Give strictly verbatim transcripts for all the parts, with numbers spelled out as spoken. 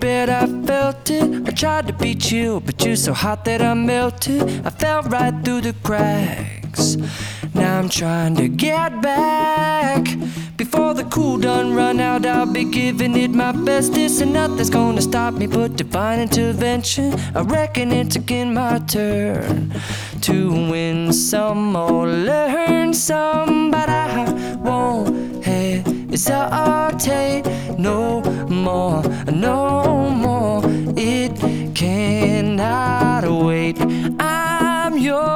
bet I felt it. I tried to be chill, but you're so hot that I melted. I fell right through the cracks. Now I'm trying to get back. Before the cool done run out, I'll be giving it my bestest, and nothing's gonna stop me but divine intervention. I reckon it's again my turn to win some or learn some, but I won't hesitate no more, no more. It cannot wait. I'm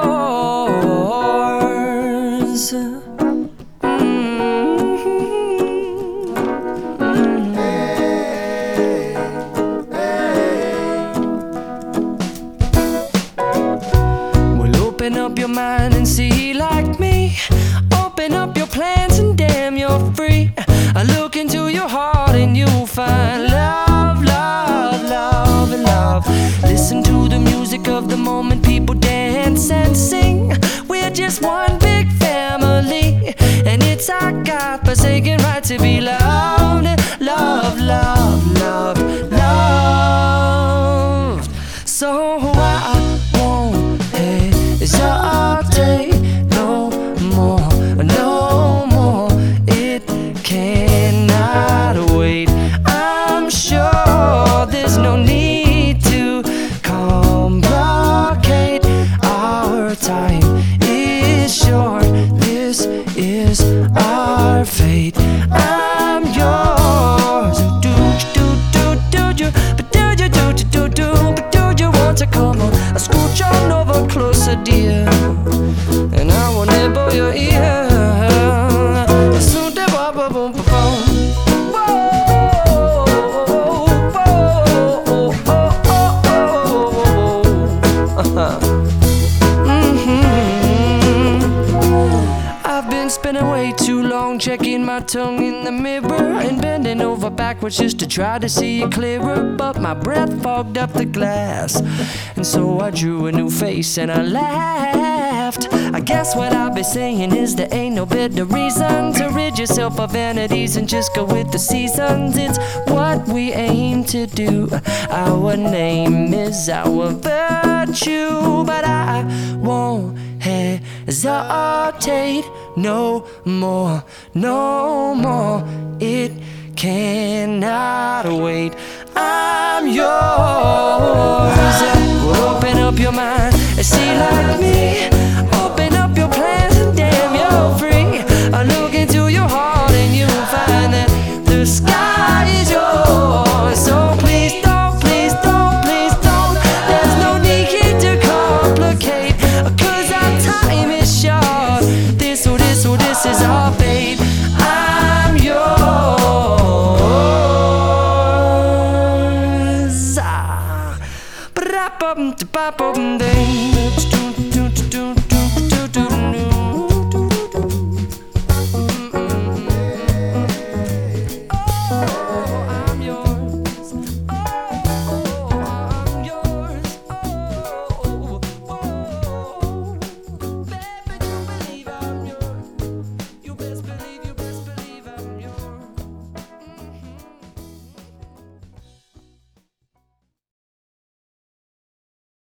yours. Open up your mind and see like me. Open up your plans and damn, you're free. I look into your heart and you'll find love, love, love, and love. Listen to the music of the moment, people dance and sing. We're just one big family, and it's our God-forsaken right to be loved. Love, love, love, loved. So I won't hesitate no more, no more. It cannot wait. I'm sure there's no need to complicate. Our time is short. This is our fate. I'm yours. Do do do do do, but do you do do do do, but do you want to come on? I scooch on over closer, dear, and I will nibble your ear. Soon de ba ba boom ba boom. Whoa, whoa, oh, oh, oh, oh. Mm-hmm. I've been spending way too long checking my tongue in the mirror and bending over backwards just to try to see it clearer, but my breath fogged up the glass, and so I drew a new face and I laughed. I guess what I'll be saying is there ain't no better reason to rid yourself of vanities and just go with the seasons. It's what we aim to do. Our name is our virtue, but I won't hesitate no more, no more. It cannot wait. I'm yours. Well, open up your mind and see like me. Open up your plans and damn, you're free. I look into your heart and you'll find that the sky is yours. So please don't, please don't, please don't. There's no need here to complicate, 'cause our time is short. This or this or this is our fate. I'm yours. Ah, ba-da-bum-da-ba-bum-ding.